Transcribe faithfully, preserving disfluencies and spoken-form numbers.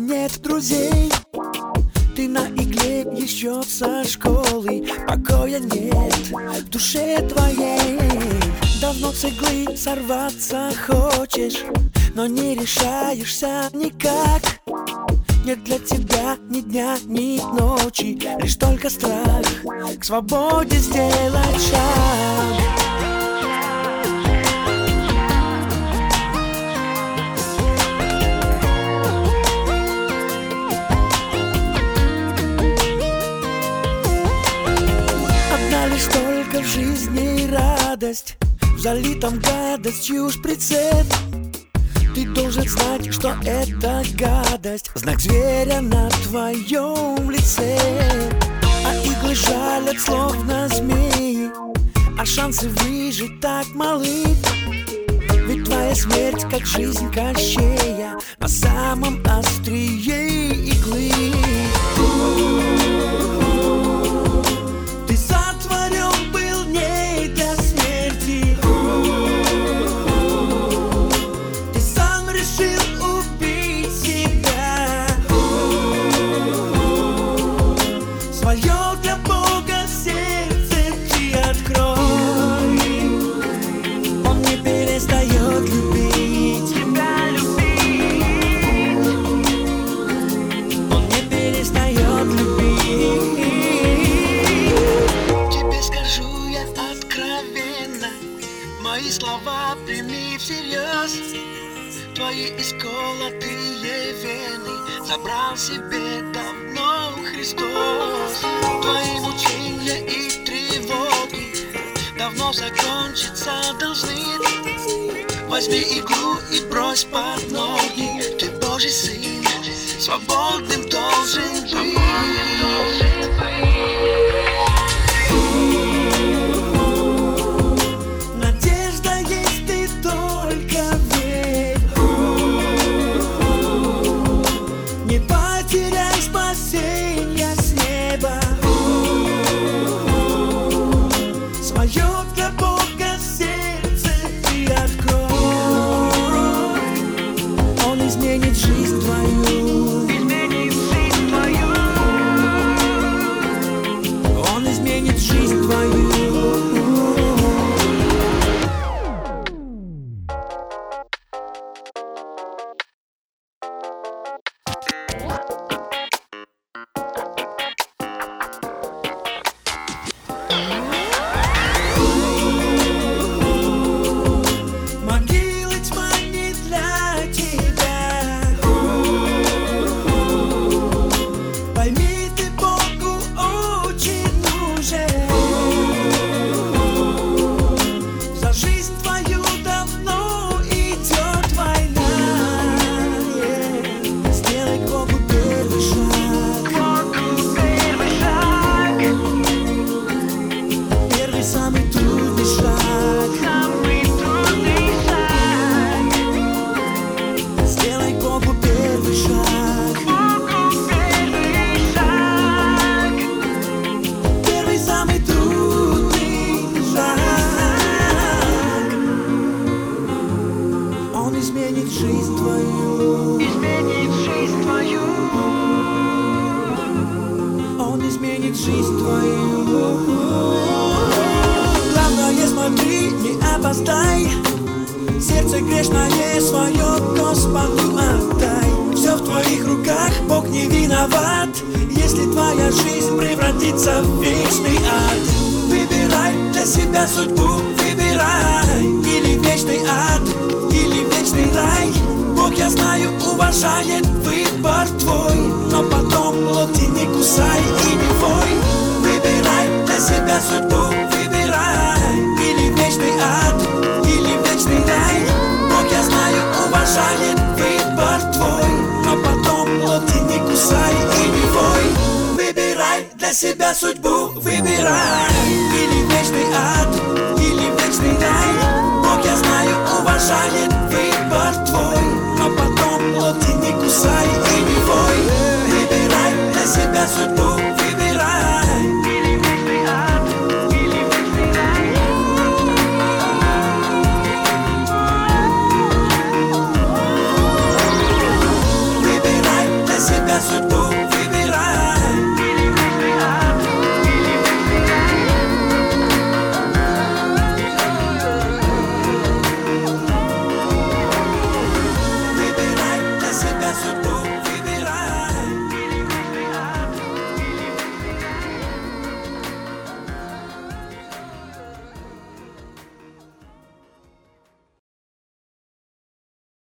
нет друзей. Ты на игле еще со школы, покоя нет в душе твоей. Давно с иглы сорваться хочешь, но не решаешься никак. Нет для тебя ни дня, ни ночи, лишь только страх к свободе сделать шаг. Одна лишь только в жизни радость, в залитом гадостью шприце. Ты должен знать, что это гадость, знак зверя на твоем лице. А иглы жалят словно змеи, а шансы выжить так малы. Ведь твоя смерть, как жизнь Кощея, на самом острие иглы. Ты сотворен был не для смерти. Свое для Бога сердце ты открой. Он не перестает любить тебя, любить. Он не перестает любить. Тебе скажу я откровенно, мои слова прими всерьез. Твои исколотые вены забрал себе давно Христос. Твои мучения и тревоги давно закончиться должны. Возьми иглу и брось под ноги. Ты Божий сын, свободным должен быть. Надежда есть, ты только верь. Не потеряй спасенья с неба. Свое для Бога сердце ты открой. Он изменит жизнь твою. Изменит жизнь твою. Он изменит жизнь твою. Могилы тьма не для тебя. Пойми, ты Богу очень нужен. За жизнь твою давно идет война. Сделай к Богу первый шаг. Первый шаг. Первый самый трудный шаг. Самый трудный шаг. Сделай к Богу первый шаг. Богу первый шаг. Первый самый трудный шаг. Он изменит жизнь твою. Изменит жизнь твою. Он изменит жизнь твою. Главное, смотри, не опоздай. Сердце грешное свое Господу отдай. Все в твоих руках, Бог не виноват, если твоя жизнь превратится в вечный ад. Выбирай для себя судьбу, выбирай. Или вечный ад, или вечный рай. Бог, я знаю, уважает выбор твой, но потом локти не кусай и не вой. Выбирай для себя судьбу, выбирай. Или вечный ад, или вечный рай. Бог, я знаю, уважает выбор твой, но потом локти не кусай и не вой. Выбирай для себя судьбу, выбирай. Или вечный ад, или вечный рай. Бог, я знаю, уважает выбор твой, но потом локти не кусай и не вой. Выбирай для себя судьбу, выбирай. Или вечный ад, или вечный рай. Выбирай для судьбу.